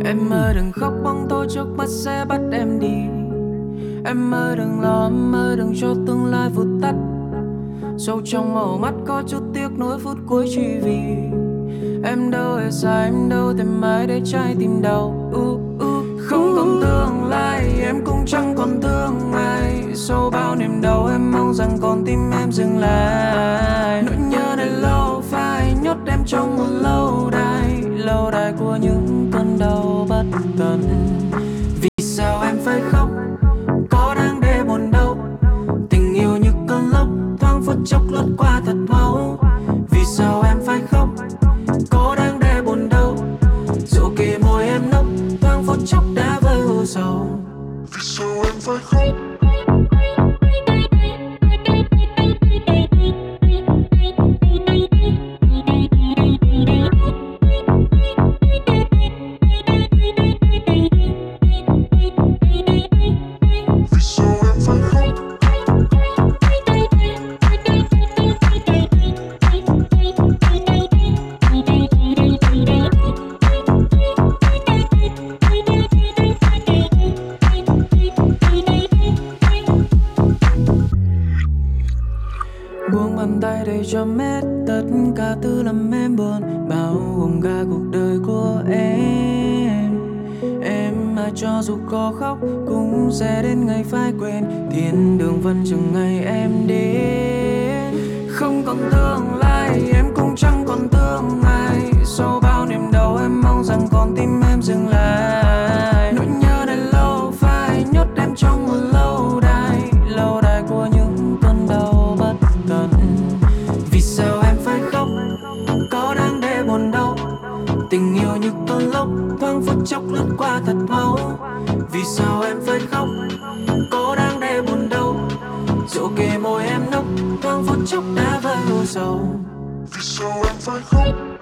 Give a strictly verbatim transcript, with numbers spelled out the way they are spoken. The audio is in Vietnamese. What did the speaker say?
Em ơi đừng khóc, bóng tối trước mắt sẽ bắt em đi. Em ơi đừng lo, em ơi đừng cho tương lai vụt tắt. Sâu trong màu mắt có chút tiếc nuối phút cuối chỉ vì em đâu hề sai, em đâu thể mãi để trái tim đau. uh, uh, Không còn tương lai, em cũng chẳng còn thương ai. Sau bao niềm đau em mong rằng con tim em dừng lại. Nỗi nhớ này lâu phai nhốt em trong một lâu đài, lâu đài của những cơn đau bất tận. Vì sao em phải khóc, có đáng để buồn đâu. Tình yêu như cơn lốc thoáng phút chốc lướt qua thật mau. Vì sao em phải khóc, có đáng để buồn đâu. Dù kề môi em nốc thoáng phút chốc đã vơi u sầu. Vì sao em phải khóc. Buông bàn tay để cho hết tất cả thứ làm em buồn, bao gồm cả cuộc đời của em. Em mà cho dù có khóc cũng sẽ đến ngày phải quên. Thiên đường vẫn chừng ngày em đến. Không còn tương lai, em cũng chẳng còn thương ai. Sau bao niềm đau em mong rằng con tim em dừng lại. Nỗi nhớ này lâu phai nhốt em trong một lâu đài, lâu đài của những cơn đau bất tận. Vì sao em phải khóc, có đáng để buồn đâu. Tình yêu như cơn lốc thoáng phút chốc lướt qua thật mau. Vì sao em phải khóc, có đáng để buồn đâu. Dù kề môi em nốc thoáng phút chốc đã vơi u sầu. Vì sao em phải khóc.